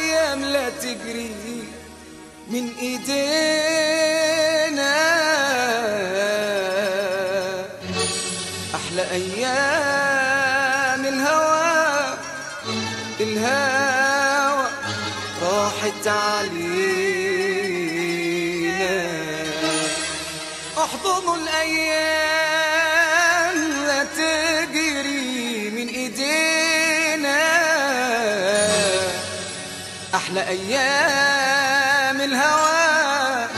الايام لا تجري من ايدينا، احلى ايام الهوى الهوى راحت علينا. احضنوا الايام لا تجري من ايدينا، احلى ايام الهوى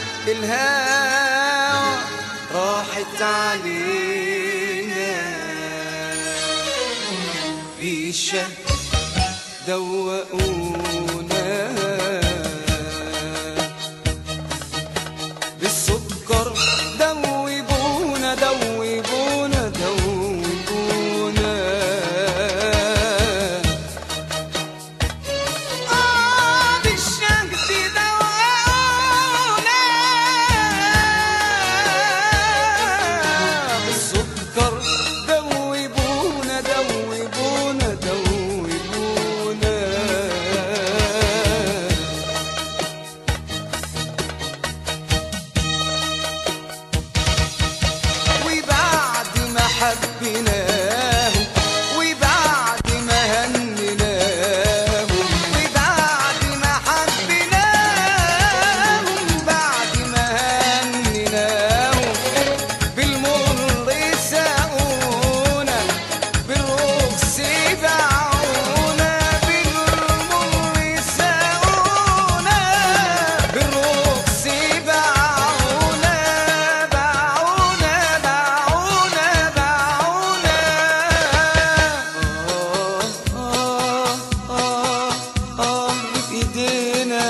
الهوى راحت علينا. ريشة دوقونا بالسكر، دوبونا دوبونا دوبونا. بالشهد دوقونا بالسكر، دوبونا دوبونا دوبونا. وبعد ما حبيناهم وبعد ما هنيناهم، وبعد ما حبيناهم بعد ما هنيناهم، بالمر ساقونا بالرقص باعونا، بالمر ساقونا بالرقص باعونا، باعونا باعونا باعونا. بإيدينا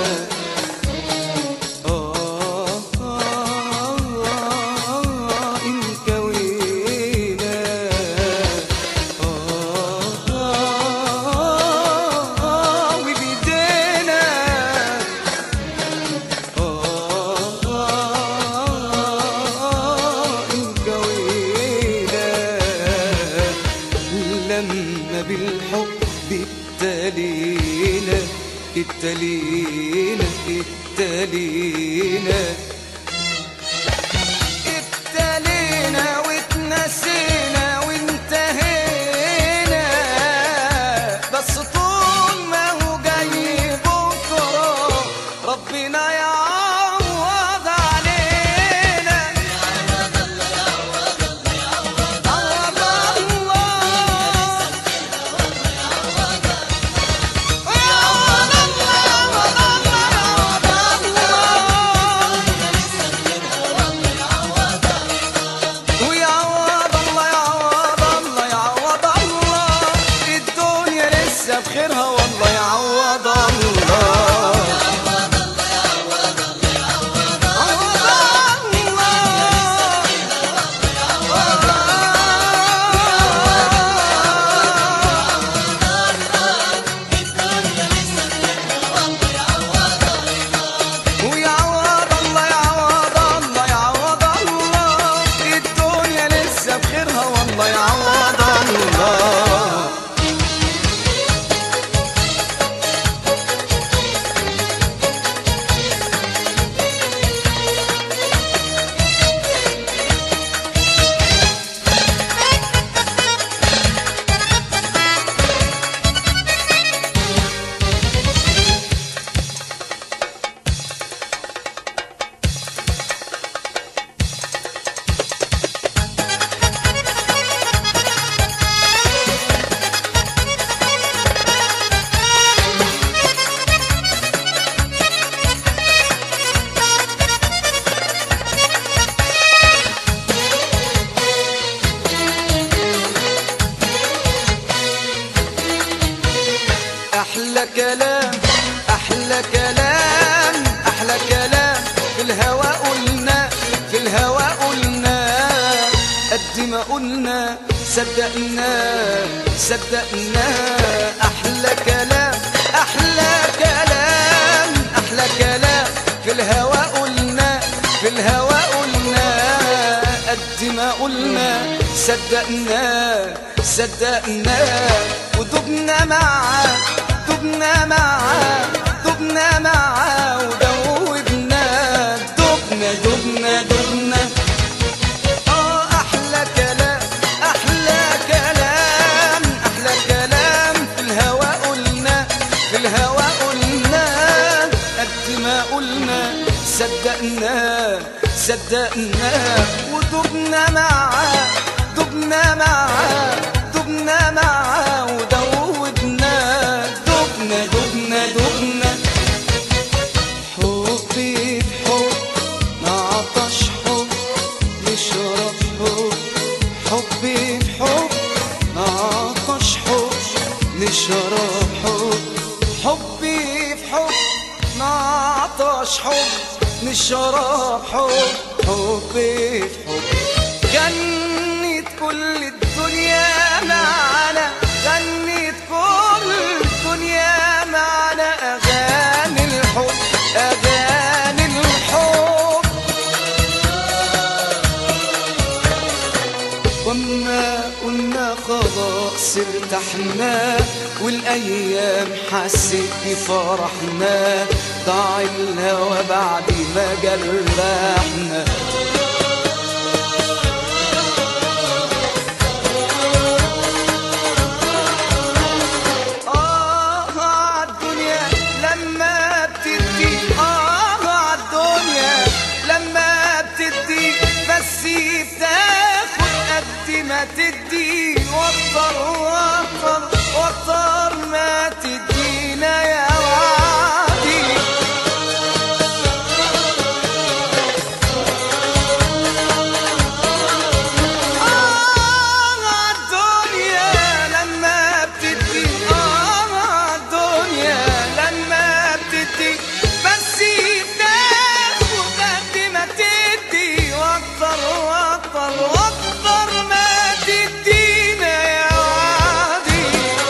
انكوينا، وبإيدينا انكوينا. لما بالحب ابتلينا ابتلينا ابتلينا ابتلينا واتنسينا وانتهينا، بس طول ما هو جاي بكره ربنا يعوض علينا. عوض بخيرها والله يعوض الله. ويعوض الله يعوض الله يعوض الله، الدنيا لسه بخيرها والله يعوض الله. أحلى كلام أحلى كلام أحلى كلام في الهوى قلنا في الهوى قلنا، قد ما قلنا صدقنا صدقنا. أحلى كلام أحلى كلام أحلى كلام في الهوى قلنا في الهوى قلنا، قد ما قلنا صدقنا صدقنا. ودبنا معاه دبنا معاه صدقناه صدقناه ودبنا معاه دبنا معاه دبنا معاه ودودناه دبنا دبنا دبنا حبي بحب نعطش حب نشرب حب حبي بحب نعطش حب نشرب حب حبي بحب نعطش حب نشرب حب حبي بحب غنيت كل الدنيا معانا غنيت كل الدنيا معانا أغاني الحب أغاني الحب وما قلنا خلاص ارتحنا والأيام حسيت بفرحنا ضاع الهوى بعد ما جرحنا عالدنيا لما بتدي عالدنيا لما بتدي بس بتاخد قد ما تدي وطر وطر وطر ما تدينا يا وعدي عالدنيا لما بتدي عالدنيا لما بتدي بس بتاخد قد ما تدي وطر وطر وطر ما تدينا يا وعدي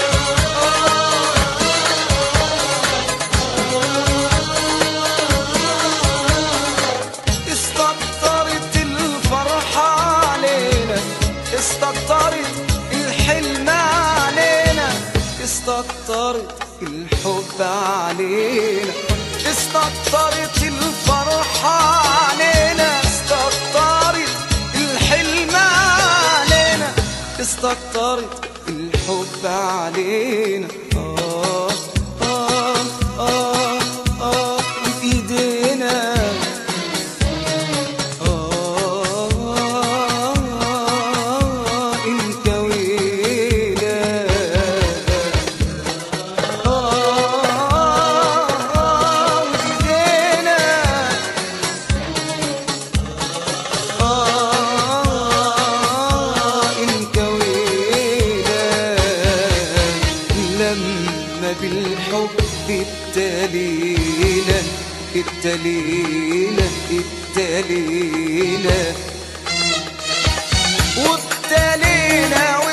استكترت الفرحة علينا استكترت الحلم علينا استكترت الحب علينا استكترت الفرحة علينا استكترت الحلم علينا استكترت الحب علينا بإيدينا انكوينا بإيدينا انكوينا لما بالحب ابتلينا ابتلينا ابتلينا وابتلينا